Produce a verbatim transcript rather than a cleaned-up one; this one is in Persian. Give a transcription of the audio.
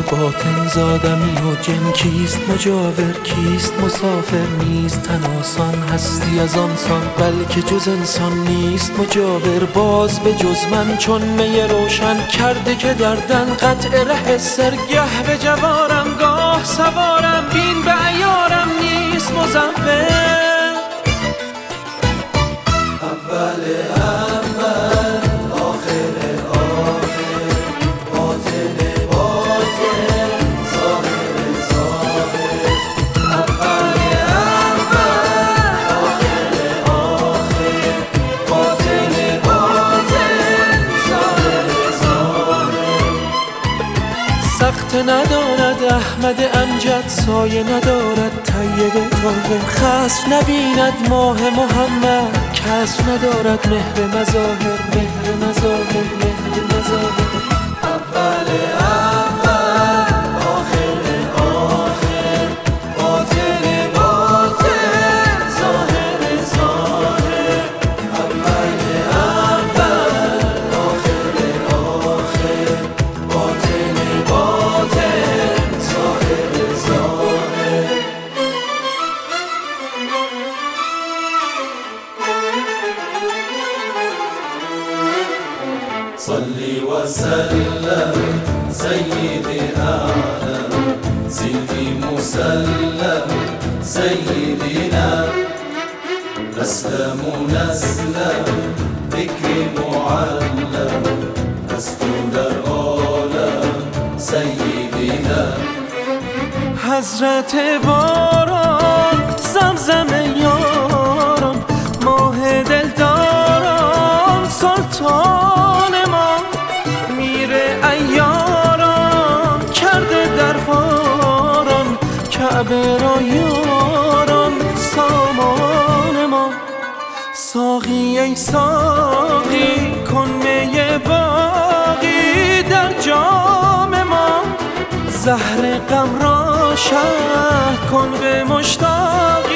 باطن زادمی و جن کیست مجاور، کیست مسافر، نیست تن آسان هستی از آنسان، بلکه جز انسان نیست مجاور. باز به جز من چون می روشن کرده که دردن قطع ره سرگه به جوارم گاه سوارم، بین به عیارم نیست مزور. اول اول آخر آخر، باطن باطن ظاهر ظاهر. اول اول آخر آخر، باطن باطن ظاهر ظاهر. سخت ندارد احمد امجد، سایه ندارد طیب طاهر، خصف نبیند ماه محمد، کسف ندارد مهر مظاهر، مهر مظاهر، مهر مظاهر. اول اول آخر آخر، باطن باطن ظاهر ظاهر. اول اول آخر آخر، باطن باطن ظاهر ظاهر. صلي وسلم سيدي أعلم، سيدي مسلم سيدنا، أسلم نسلم ذكر معلم، أسطول العالم سيدنا. حضرت باران زمزم یاران، ماه دلداران سلطان ما، میره ایاران کرده درباران، کعبه را یاران سامان ما. ساقی ای ساقی کن می باقی در جام ما، زهر غم را شرح کن به مشتاق